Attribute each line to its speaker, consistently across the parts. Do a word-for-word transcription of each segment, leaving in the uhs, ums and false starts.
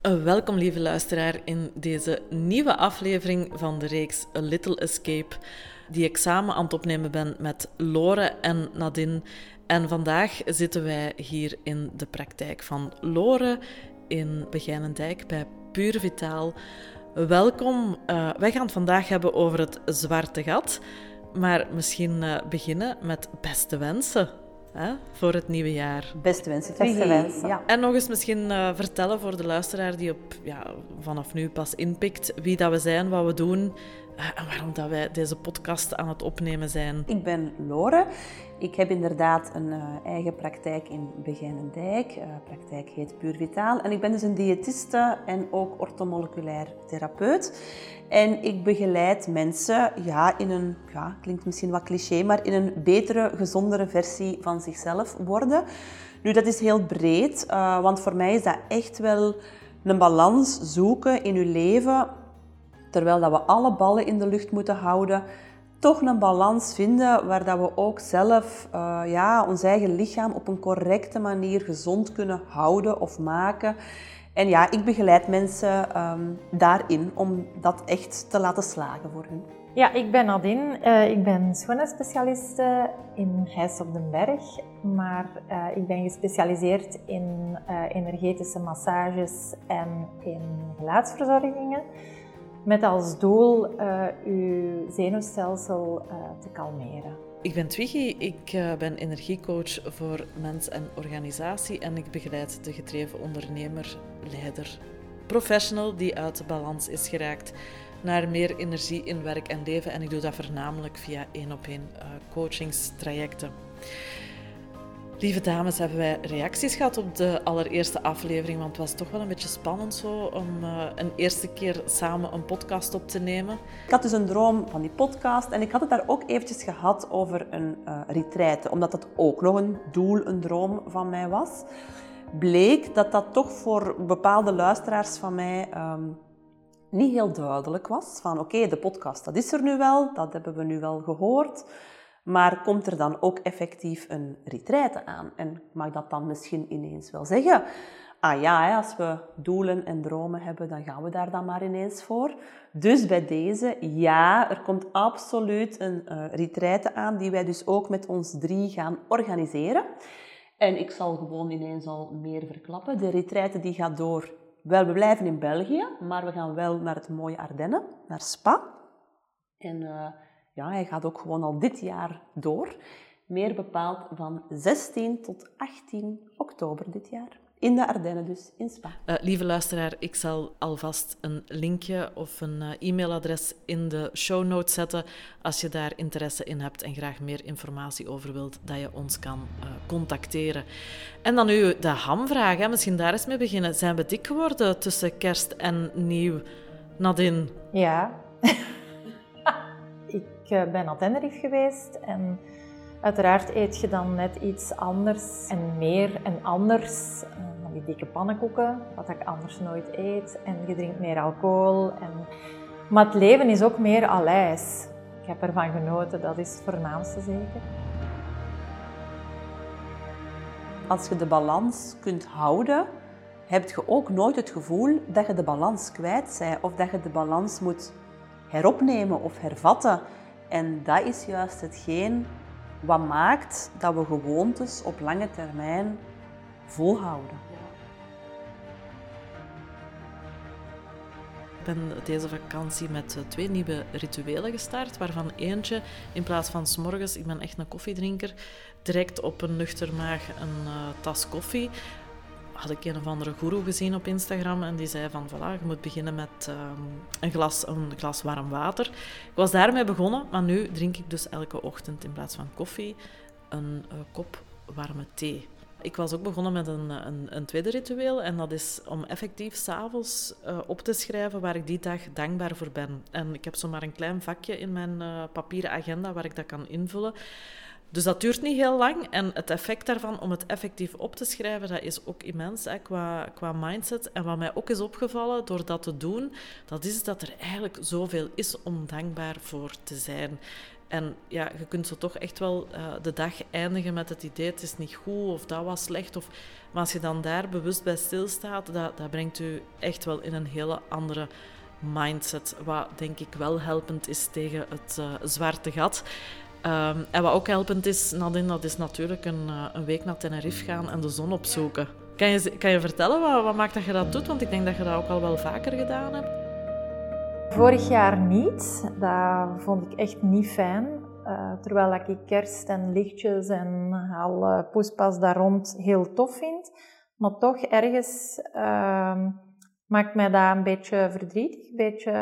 Speaker 1: Welkom lieve luisteraar in deze nieuwe aflevering van de reeks A Little Escape, die ik samen aan het opnemen ben met Lore en Nadine. En vandaag zitten wij hier in de praktijk van Lore in Begijnendijk bij Pure Vitaal. Welkom. Uh, wij gaan het vandaag hebben over het zwarte gat, maar misschien uh, beginnen met beste wensen. Hè, voor het nieuwe jaar.
Speaker 2: Beste wensen.
Speaker 3: Beste wensen. Ja.
Speaker 1: En nog eens misschien uh, vertellen voor de luisteraar die op, ja, vanaf nu pas inpikt wie dat we zijn, wat we doen uh, en waarom dat wij deze podcast aan het opnemen zijn.
Speaker 2: Ik ben Lore. Ik heb inderdaad een uh, eigen praktijk in Begijnendijk. Uh, praktijk heet Pure Vitaal. En ik ben dus een diëtiste en ook orthomoleculair therapeut. En ik begeleid mensen ja, in een, ja, klinkt misschien wat cliché, maar in een betere, gezondere versie van zichzelf worden. Nu, dat is heel breed, uh, want voor mij is dat echt wel een balans zoeken in je leven. Terwijl dat we alle ballen in de lucht moeten houden, toch een balans vinden waar dat we ook zelf uh, ja, ons eigen lichaam op een correcte manier gezond kunnen houden of maken. En ja, ik begeleid mensen um, daarin om dat echt te laten slagen voor hen.
Speaker 3: Ja, ik ben Nadine. Uh, ik ben schoonheidsspecialiste in Gijs op den Berg. Maar uh, ik ben gespecialiseerd in uh, energetische massages en in gelaatsverzorgingen. Met als doel uh, uw zenuwstelsel uh, te kalmeren.
Speaker 1: Ik ben Twiggy, ik uh, ben energiecoach voor mens en organisatie en ik begeleid de gedreven ondernemer, leider, professional die uit de balans is geraakt naar meer energie in werk en leven. En ik doe dat voornamelijk via één-op-één uh, coachingstrajecten. Lieve dames, hebben wij reacties gehad op de allereerste aflevering? Want het was toch wel een beetje spannend zo om uh, een eerste keer samen een podcast op te nemen.
Speaker 2: Ik had dus een droom van die podcast en ik had het daar ook eventjes gehad over een uh, retraite. Omdat dat ook nog een doel, een droom van mij was. Bleek dat dat toch voor bepaalde luisteraars van mij um, niet heel duidelijk was. Van oké, okay, de podcast dat is er nu wel, dat hebben we nu wel gehoord. Maar komt er dan ook effectief een retraite aan? En mag dat dan misschien ineens wel zeggen? Ah ja, als we doelen en dromen hebben, dan gaan we daar dan maar ineens voor. Dus bij deze, ja, er komt absoluut een uh, retraite aan, die wij dus ook met ons drie gaan organiseren. En ik zal gewoon ineens al meer verklappen. De retraite die gaat door, wel, we blijven in België, maar we gaan wel naar het mooie Ardennen, naar Spa. En... Uh, Ja, hij gaat ook gewoon al dit jaar door. Meer bepaald van zestien tot achttien oktober dit jaar. In de Ardennen dus, in Spa.
Speaker 1: Uh, lieve luisteraar, ik zal alvast een linkje of een uh, e-mailadres in de show notes zetten als je daar interesse in hebt en graag meer informatie over wilt, dat je ons kan uh, contacteren. En dan nu de hamvraag, hè? Misschien daar eens mee beginnen. Zijn we dik geworden tussen kerst en nieuw? Nadine?
Speaker 3: Ja. Ik ben naar Tenerife geweest en uiteraard eet je dan net iets anders en meer en anders. Van die dikke pannenkoeken, wat ik anders nooit eet. En je drinkt meer alcohol. En... Maar het leven is ook meer alijs. Ik heb ervan genoten, dat is het voornaamste zeker.
Speaker 2: Als je de balans kunt houden, heb je ook nooit het gevoel dat je de balans kwijt bent of dat je de balans moet heropnemen of hervatten. En dat is juist hetgeen wat maakt dat we gewoontes op lange termijn volhouden.
Speaker 1: Ik ben deze vakantie met twee nieuwe rituelen gestart, waarvan eentje, in plaats van 's morgens, ik ben echt een koffiedrinker, direct op een nuchter maag een uh, tas koffie. Had ik een of andere goeroe gezien op Instagram en die zei van, voilà, je moet beginnen met uh, een, glas, een glas warm water. Ik was daarmee begonnen, maar nu drink ik dus elke ochtend in plaats van koffie een uh, kop warme thee. Ik was ook begonnen met een, een, een tweede ritueel en dat is om effectief 's avonds uh, op te schrijven waar ik die dag dankbaar voor ben. En ik heb zomaar een klein vakje in mijn uh, papieren agenda waar ik dat kan invullen. Dus dat duurt niet heel lang en het effect daarvan om het effectief op te schrijven, dat is ook immens hè, qua, qua mindset. En wat mij ook is opgevallen door dat te doen, dat is dat er eigenlijk zoveel is om dankbaar voor te zijn. En ja, je kunt zo toch echt wel uh, de dag eindigen met het idee, het is niet goed of dat was slecht. Of... Maar als je dan daar bewust bij stilstaat, dat, dat brengt u echt wel in een hele andere mindset. Wat denk ik wel helpend is tegen het uh, zwarte gat. Um, en wat ook helpend is, Nadine, dat is natuurlijk een, uh, een week naar Tenerife gaan en de zon opzoeken. Kan je, kan je vertellen wat, wat maakt dat je dat doet? Want ik denk dat je dat ook al wel vaker gedaan hebt.
Speaker 3: Vorig jaar niet. Dat vond ik echt niet fijn. Uh, terwijl ik kerst en lichtjes en al uh, poespas daar rond heel tof vind. Maar toch ergens uh, maakt mij dat een beetje verdrietig. Een beetje,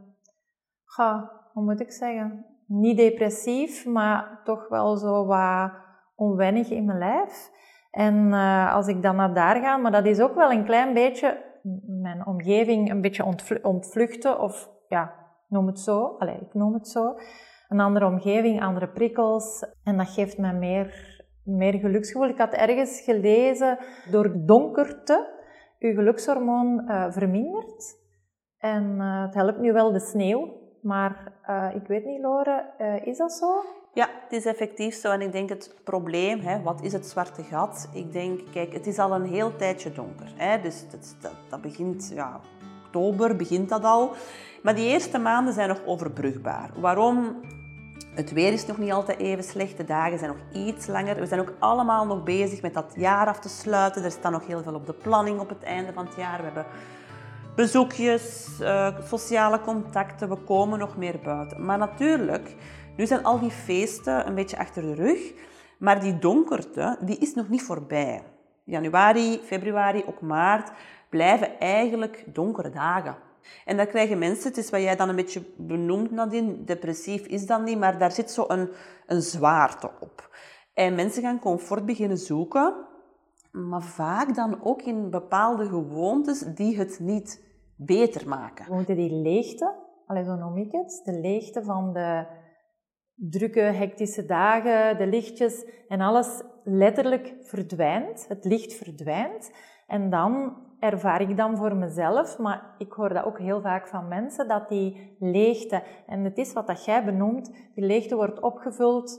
Speaker 3: uh, hoe moet ik zeggen? Niet depressief, maar toch wel zo wat onwennig in mijn lijf. En uh, als ik dan naar daar ga, maar dat is ook wel een klein beetje mijn omgeving een beetje ontvlu- ontvluchten of ja, noem het zo. Allee, ik noem het zo. Een andere omgeving, andere prikkels. En dat geeft mij meer, meer geluksgevoel. Ik had ergens gelezen, door donkerte je gelukshormoon uh, vermindert. En uh, het helpt nu wel de sneeuw. Maar uh, ik weet niet, Lore, uh, is dat zo?
Speaker 2: Ja, het is effectief zo. En ik denk het probleem, hè, wat is het zwarte gat? Ik denk, kijk, het is al een heel tijdje donker. Hè, dus dat, dat, dat begint, ja, oktober begint dat al. Maar die eerste maanden zijn nog overbrugbaar. Waarom? Het weer is nog niet altijd even slecht. De dagen zijn nog iets langer. We zijn ook allemaal nog bezig met dat jaar af te sluiten. Er staat nog heel veel op de planning op het einde van het jaar. We hebben bezoekjes, uh, sociale contacten. We komen nog meer buiten. Maar natuurlijk, nu zijn al die feesten een beetje achter de rug. Maar die donkerte, die is nog niet voorbij. Januari, februari, ook maart blijven eigenlijk donkere dagen. En dan krijgen mensen, het is wat jij dan een beetje benoemt, Nadine, depressief is dat niet, maar daar zit zo een, een zwaarte op. En mensen gaan comfort beginnen zoeken, maar vaak dan ook in bepaalde gewoontes die het niet beter maken.
Speaker 3: We moeten die leegte, allez, zo noem ik het, de leegte van de drukke, hectische dagen, de lichtjes en alles letterlijk verdwijnt. Het licht verdwijnt en dan ervaar ik dan voor mezelf, maar ik hoor dat ook heel vaak van mensen, dat die leegte, en het is wat dat jij benoemt, die leegte wordt opgevuld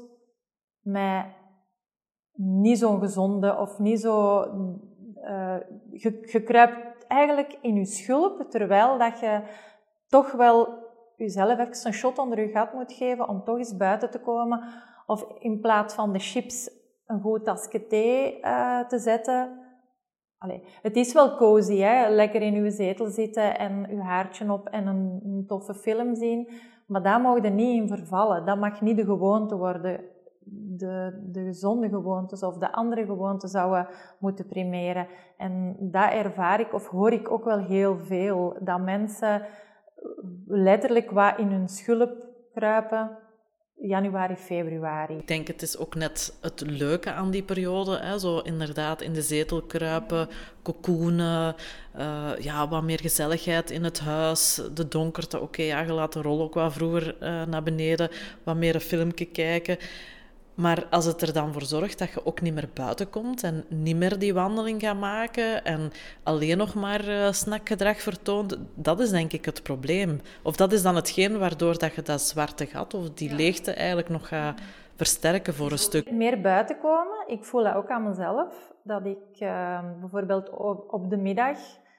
Speaker 3: met niet zo'n gezonde of niet zo... Uh, je, je kruipt eigenlijk in je schulp, terwijl dat je toch wel jezelf even een shot onder je gat moet geven om toch eens buiten te komen. Of in plaats van de chips een goed tasje thee uh, te zetten. Allee, het is wel cozy, hè? Lekker in uw zetel zitten en uw haartje op en een, een toffe film zien. Maar daar mag je niet in vervallen. Dat mag niet de gewoonte worden. De, de gezonde gewoontes of de andere gewoontes zouden moeten primeren. En dat ervaar ik of hoor ik ook wel heel veel. Dat mensen letterlijk wat in hun schulp kruipen. Januari, februari.
Speaker 1: Ik denk, het is ook net het leuke aan die periode. Hè? Zo inderdaad in de zetel kruipen, cocoonen, uh, ja, wat meer gezelligheid in het huis, de donkerte. Oké, okay, ja, je laat de rol ook wat vroeger uh, naar beneden, wat meer een filmpje kijken. Maar als het er dan voor zorgt dat je ook niet meer buiten komt en niet meer die wandeling gaat maken en alleen nog maar uh, snackgedrag vertoont, dat is denk ik het probleem. Of dat is dan hetgeen waardoor dat je dat zwarte gat of die leegte eigenlijk nog gaat versterken voor een stuk.
Speaker 3: Meer buiten komen, ik voel dat ook aan mezelf. Dat ik uh, bijvoorbeeld op, op de middag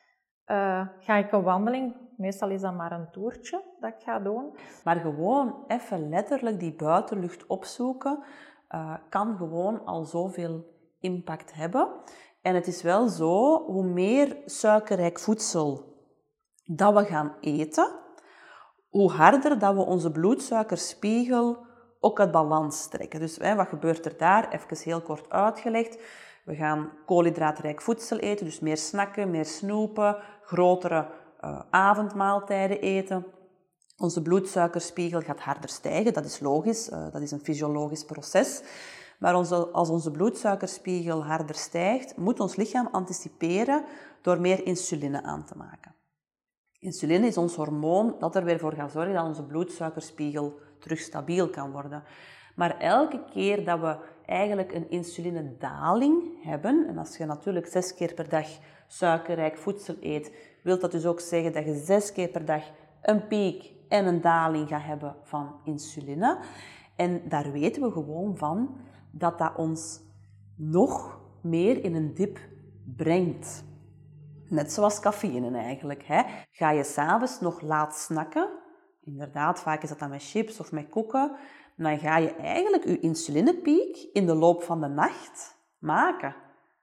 Speaker 3: uh, ga ik een wandeling. Meestal is dat maar een toertje dat ik ga doen.
Speaker 2: Maar gewoon even letterlijk die buitenlucht opzoeken, uh, kan gewoon al zoveel impact hebben. En het is wel zo, hoe meer suikerrijk voedsel dat we gaan eten, hoe harder dat we onze bloedsuikerspiegel ook uit balans trekken. Dus hè, wat gebeurt er daar? Even heel kort uitgelegd. We gaan koolhydraatrijk voedsel eten, dus meer snacken, meer snoepen, grotere uh, avondmaaltijden eten. Onze bloedsuikerspiegel gaat harder stijgen, dat is logisch, uh, dat is een fysiologisch proces. Maar onze, als onze bloedsuikerspiegel harder stijgt, moet ons lichaam anticiperen door meer insuline aan te maken. Insuline is ons hormoon dat er weer voor gaat zorgen dat onze bloedsuikerspiegel terug stabiel kan worden. Maar elke keer dat we eigenlijk een insulinedaling hebben, en als je natuurlijk zes keer per dag suikerrijk voedsel eet, wil dat dus ook zeggen dat je zes keer per dag een piek en een daling gaat hebben van insuline. En daar weten we gewoon van dat dat ons nog meer in een dip brengt. Net zoals cafeïne eigenlijk. Hè. Ga je 's avonds nog laat snacken, inderdaad, vaak is dat dan met chips of met koeken, dan ga je eigenlijk je insulinepiek in de loop van de nacht maken.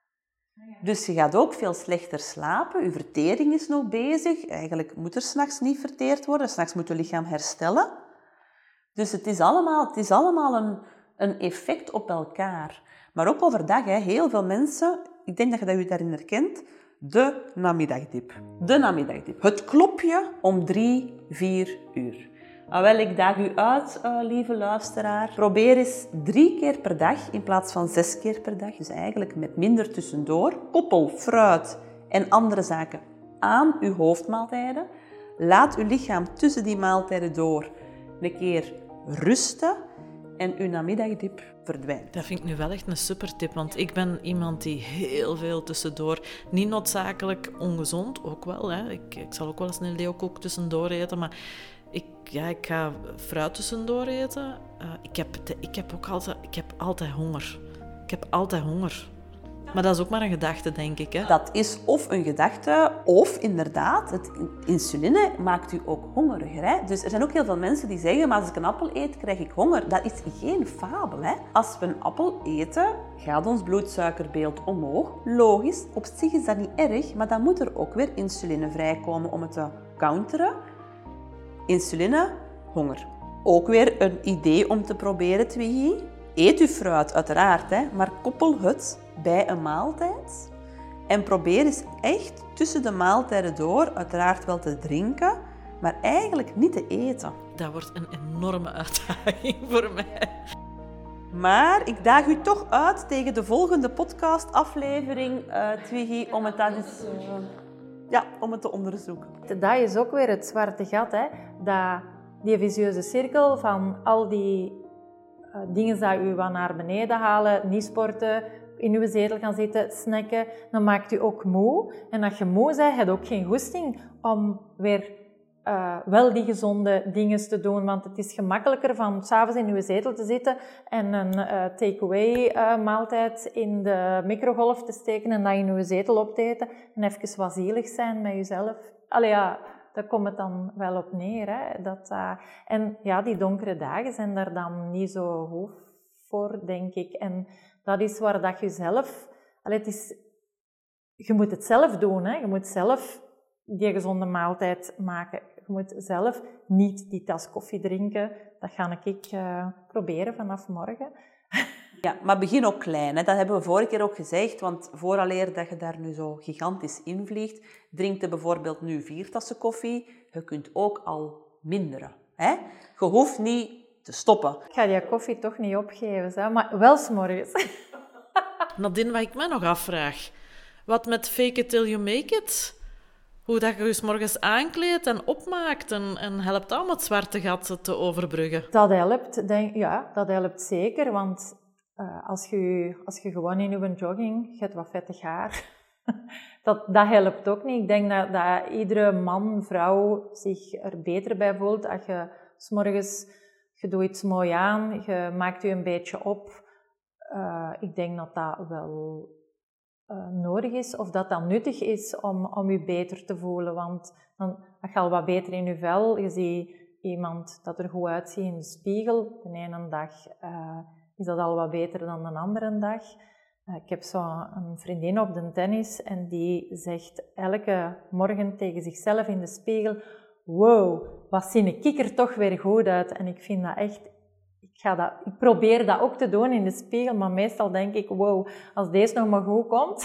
Speaker 2: Dus je gaat ook veel slechter slapen, je vertering is nog bezig. Eigenlijk moet er 's nachts niet verteerd worden, 's nachts moet je lichaam herstellen. Dus het is allemaal, het is allemaal een, een effect op elkaar. Maar ook overdag, hè, heel veel mensen, ik denk dat je dat je daarin herkent, de namiddagdip. De namiddagdip. Het klopje om drie, vier uur. Ah, wel, ik daag u uit, uh, lieve luisteraar. Probeer eens drie keer per dag in plaats van zes keer per dag. Dus eigenlijk met minder tussendoor. Koppel fruit en andere zaken aan uw hoofdmaaltijden. Laat uw lichaam tussen die maaltijden door een keer rusten en uw namiddagdip verdwijnt.
Speaker 1: Dat vind ik nu wel echt een super tip, want ik ben iemand die heel veel tussendoor, niet noodzakelijk ongezond, ook wel. Hè. Ik, ik zal ook wel eens een leeuwkoek tussendoor eten, maar ik, ja, ik ga fruit tussendoor eten. Uh, ik, heb, ik heb ook altijd, ik heb altijd honger. Ik heb altijd honger. Maar dat is ook maar een gedachte, denk ik. Hè?
Speaker 2: Dat is of een gedachte, of inderdaad, het insuline maakt u ook hongeriger. Hè? Dus er zijn ook heel veel mensen die zeggen, maar als ik een appel eet, krijg ik honger. Dat is geen fabel. Hè? Als we een appel eten, gaat ons bloedsuikerbeeld omhoog. Logisch, op zich is dat niet erg, maar dan moet er ook weer insuline vrijkomen om het te counteren. Insuline, honger. Ook weer een idee om te proberen, Twiggy. Eet uw fruit, uiteraard, hè, maar koppel het bij een maaltijd. En probeer eens echt tussen de maaltijden door, uiteraard wel te drinken, maar eigenlijk niet te eten.
Speaker 1: Dat wordt een enorme uitdaging voor mij.
Speaker 2: Maar ik daag u toch uit tegen de volgende podcastaflevering, uh, Twiggy, om het dat eens, uh, ja, om het te onderzoeken.
Speaker 3: Dat is ook weer het zwarte gat, hè? Dat, die vicieuze cirkel van al die uh, dingen die u wat naar beneden halen, niet sporten, in uw zetel gaan zitten, snacken, dan maakt u ook moe. En als je moe bent, heb je ook geen goesting om weer uh, wel die gezonde dingen te doen. Want het is gemakkelijker van 's avonds in uw zetel te zitten en een uh, take-away uh, maaltijd in de microgolf te steken en dat in uw zetel op te eten en even wat zielig zijn met jezelf. Allee ja, daar komt het dan wel op neer. Hè? Dat, uh, en ja, die donkere dagen zijn daar dan niet zo goed voor, denk ik. En dat is waar dat je zelf... Allee, het is, je moet het zelf doen. Hè? Je moet zelf die gezonde maaltijd maken. Je moet zelf niet die tas koffie drinken. Dat ga ik uh, proberen vanaf morgen.
Speaker 2: Ja, maar begin ook klein. Hè? Dat hebben we vorige keer ook gezegd. Want vooraleer dat je daar nu zo gigantisch in vliegt, drink je bijvoorbeeld nu vier tassen koffie. Je kunt ook al minderen. Hè? Je hoeft niet te stoppen.
Speaker 3: Ik ga die koffie toch niet opgeven, zo, maar wel 's morgens.
Speaker 1: Nadine, wat ik me nog afvraag. Wat met fake it till you make it? Hoe dat je je 's morgens aankleedt en opmaakt en, en helpt dat om het zwarte gat te overbruggen?
Speaker 3: Dat helpt, denk, ja, dat helpt zeker, want uh, als, je, als je gewoon in je jogging, je hebt wat vettig haar, dat, dat helpt ook niet. Ik denk dat, dat iedere man, vrouw zich er beter bij voelt als je 's morgens... Je doet iets mooi aan, je maakt je een beetje op. Uh, ik denk dat dat wel uh, nodig is, of dat dat nuttig is om, om je beter te voelen. Want dan ga je al wat beter in je vel. Je ziet iemand dat er goed uitziet in de spiegel. De ene dag uh, is dat al wat beter dan de andere dag. Uh, ik heb zo een vriendin op de tennis en die zegt elke morgen tegen zichzelf in de spiegel: wow, wat zie ik er toch weer goed uit. En ik vind dat echt... Ik, ga dat, ik probeer dat ook te doen in de spiegel, maar meestal denk ik, wow, als deze nog maar goed komt.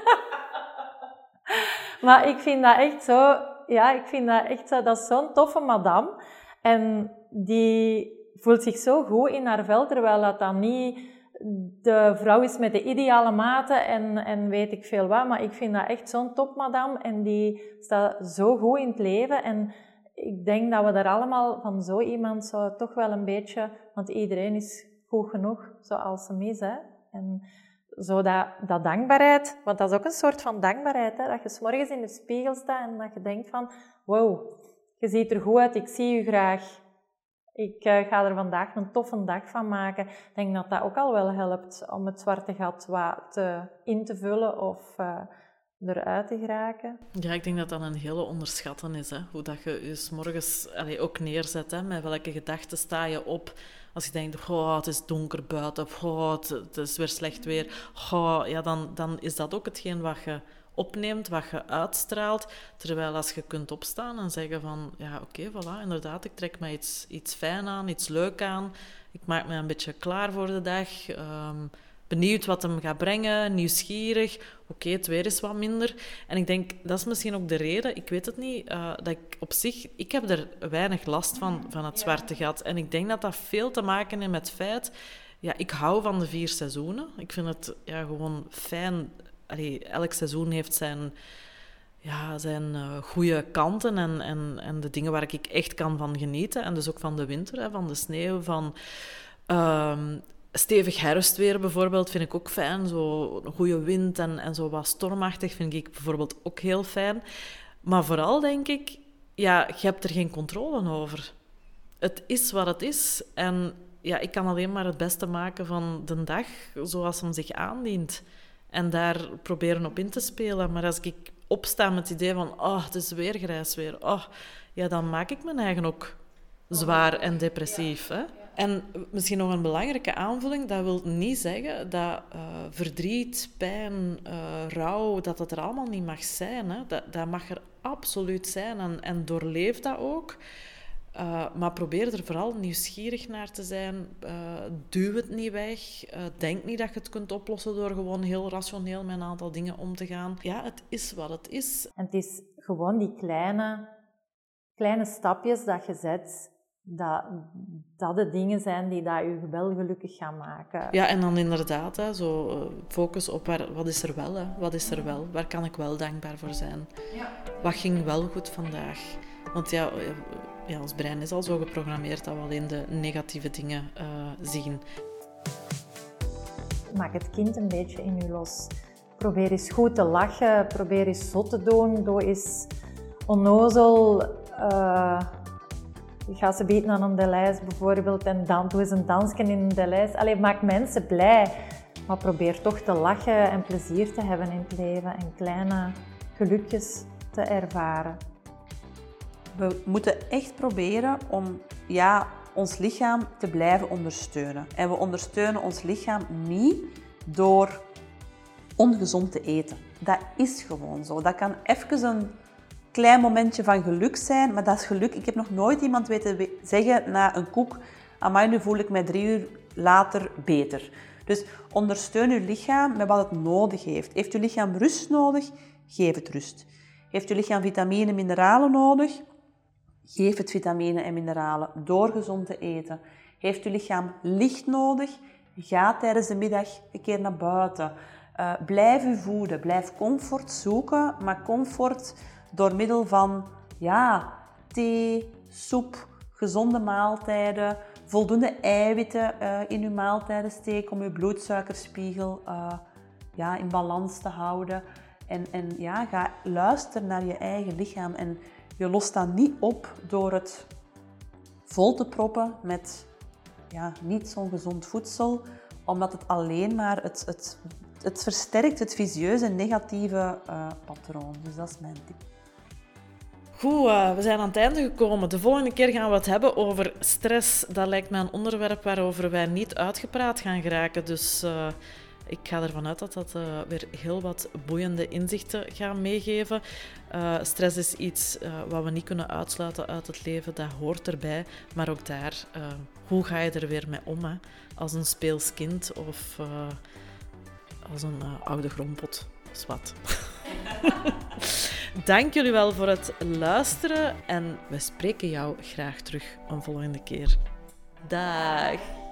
Speaker 3: Maar ik vind dat echt zo... Ja, ik vind dat echt zo... Dat is zo'n toffe madame. En die voelt zich zo goed in haar vel, terwijl dat dan niet de vrouw is met de ideale maten en, en weet ik veel wat. Maar ik vind dat echt zo'n topmadame en die staat zo goed in het leven. En ik denk dat we daar allemaal van zo iemand zo toch wel een beetje... Want iedereen is goed genoeg zoals ze is. Hè? En zo dat, dat dankbaarheid... Want dat is ook een soort van dankbaarheid. Hè? Dat je 's morgens in de spiegel staat en dat je denkt van... Wow, je ziet er goed uit, ik zie je graag. Ik uh, ga er vandaag een toffe dag van maken. Ik denk dat dat ook al wel helpt om het zwarte gat wat te, in te vullen of uh, eruit te geraken.
Speaker 1: Ja, ik denk dat dat een hele onderschatten is. Hè? Hoe dat je je 's morgens allee, ook neerzet. Hè? Met welke gedachten sta je op? Als je denkt, oh, het is donker buiten, oh, het, het is weer slecht weer. Oh, ja, dan, dan is dat ook hetgeen wat je opneemt, wat je uitstraalt. Terwijl als je kunt opstaan en zeggen van, ja, oké, okay, voilà, inderdaad, ik trek me iets, iets fijn aan, iets leuk aan. Ik maak me een beetje klaar voor de dag. Um, benieuwd wat hem gaat brengen, nieuwsgierig. Oké, okay, het weer is wat minder. En ik denk, dat is misschien ook de reden, ik weet het niet, uh, dat ik op zich... Ik heb er weinig last van, van het zwarte gat. En ik denk dat dat veel te maken heeft met het feit... Ja, ik hou van de vier seizoenen. Ik vind het ja, gewoon fijn... Allee, elk seizoen heeft zijn, ja, zijn uh, goede kanten en, en, en de dingen waar ik echt kan van genieten. En dus ook van de winter, hè, van de sneeuw, van uh, stevig herfstweer bijvoorbeeld vind ik ook fijn. Zo een goede wind en, en zo wat stormachtig vind ik bijvoorbeeld ook heel fijn. Maar vooral denk ik, ja, je hebt er geen controle over. Het is wat het is. En ja, ik kan alleen maar het beste maken van de dag zoals hem zich aandient. En daar proberen op in te spelen. Maar als ik opsta met het idee van... Oh, het is weer grijs weer. Oh, ja, dan maak ik mijn eigen ook zwaar en depressief. Hè? En misschien nog een belangrijke aanvulling. Dat wil niet zeggen dat uh, verdriet, pijn, uh, rouw... dat dat er allemaal niet mag zijn. Hè? Dat, dat mag er absoluut zijn. En, en doorleef dat ook. Uh, maar probeer er vooral nieuwsgierig naar te zijn. Uh, duw het niet weg. Uh, denk niet dat je het kunt oplossen door gewoon heel rationeel met een aantal dingen om te gaan. Ja, het is wat het is.
Speaker 3: En het is gewoon die kleine, kleine stapjes dat je zet, dat, dat de dingen zijn die dat je wel gelukkig gaan maken.
Speaker 1: Ja, en dan inderdaad, hè, zo uh, focus op waar, wat is er wel, hè? Wat is er wel? Waar kan ik wel dankbaar voor zijn? Ja. Wat ging wel goed vandaag? Want ja... Ja, ons brein is al zo geprogrammeerd dat we alleen de negatieve dingen uh, zien.
Speaker 3: Maak het kind een beetje in je los. Probeer eens goed te lachen, probeer eens zot te doen, doe eens onnozel. Uh, ga ze bieden aan een delijs bijvoorbeeld en dan doe eens een dansje in een delijs. Allee, maak mensen blij, maar probeer toch te lachen en plezier te hebben in het leven en kleine gelukjes te ervaren.
Speaker 2: We moeten echt proberen om ja, ons lichaam te blijven ondersteunen. En we ondersteunen ons lichaam niet door ongezond te eten. Dat is gewoon zo. Dat kan even een klein momentje van geluk zijn, maar dat is geluk. Ik heb nog nooit iemand weten zeggen na een koek, amai, nu voel ik mij drie uur later beter. Dus ondersteun uw lichaam met wat het nodig heeft. Heeft uw lichaam rust nodig? Geef het rust. Heeft uw lichaam vitamine en mineralen nodig? Geef het vitamine en mineralen door gezond te eten. Heeft uw lichaam licht nodig? Ga tijdens de middag een keer naar buiten. Uh, blijf u voeden. Blijf comfort zoeken, maar comfort door middel van ja, thee, soep, gezonde maaltijden, voldoende eiwitten uh, in uw maaltijden steken om uw bloedsuikerspiegel uh, ja, in balans te houden. En, en ja, ga luisteren naar je eigen lichaam. En je lost dat niet op door het vol te proppen met ja, niet zo'n gezond voedsel, omdat het alleen maar het, het, het versterkt het vicieuze negatieve uh, patroon. Dus dat is mijn tip.
Speaker 1: Goed, uh, we zijn aan het einde gekomen. De volgende keer gaan we het hebben over stress. Dat lijkt me een onderwerp waarover wij niet uitgepraat gaan geraken. Dus uh, ik ga ervan uit dat dat uh, weer heel wat boeiende inzichten gaat meegeven. Uh, stress is iets uh, wat we niet kunnen uitsluiten uit het leven. Dat hoort erbij. Maar ook daar, uh, hoe ga je er weer mee om? Hè? Als een speels kind of uh, als een uh, oude grondpot. Dat is wat. Dank jullie wel voor het luisteren en we spreken jou graag terug een volgende keer. Dag!